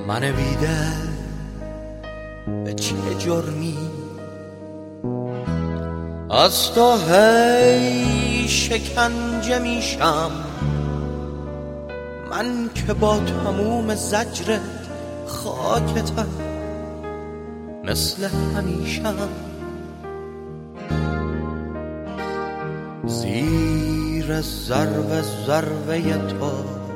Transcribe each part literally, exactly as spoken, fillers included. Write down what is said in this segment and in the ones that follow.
من بیدل به چه جرمی از تو هی شکنجه میشم، من که با تموم زجرت خاکتم مثل همیشم. زیر ضربه ضربه تو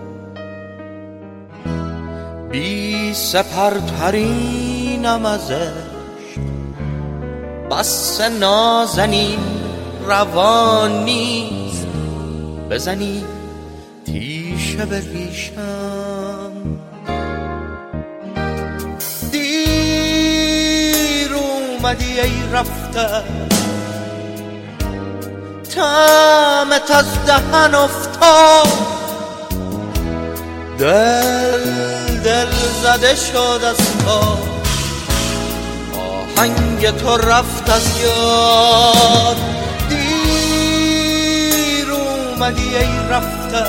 بی سپرترینم از عشق، بس نازنین روان نیست بزنی تیشه به ریشم. دیر اومدی ای رفته طعمت از دهن افتاد، دل دل زده شد از تو، آهنگ تو رفت از یاد. دیر اومدی ای رفته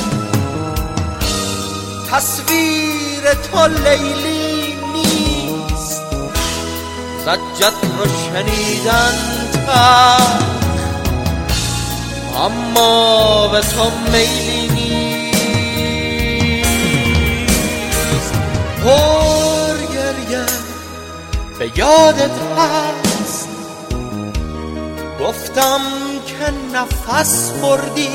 تصویر تو لیلی نیست، زجت رو شنیدن تلخ اما به تو میلی نیست. پر گریه به یادت هست گفتم که نفس بردی،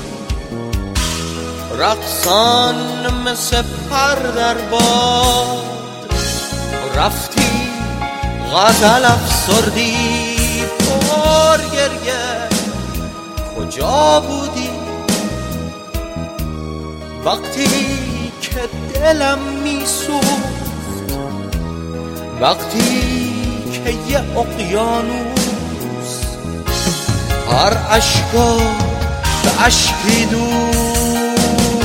رقصان مثل پر در باد رفتی غزل افسردی. پر گریه کجا بودی وقتی که دلم میسوخت، وقتی که یه اقیانوس هر اشکا به اشکی دود.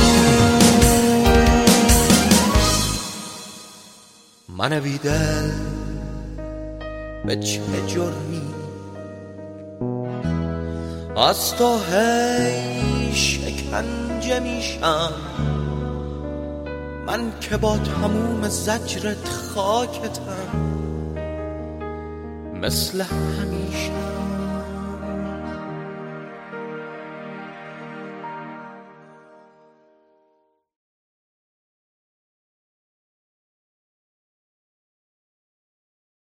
من بیدل به چه جرمی از تو هی شکنجه میشم، من که با تموم زجرت خاکتم مثل همیشه.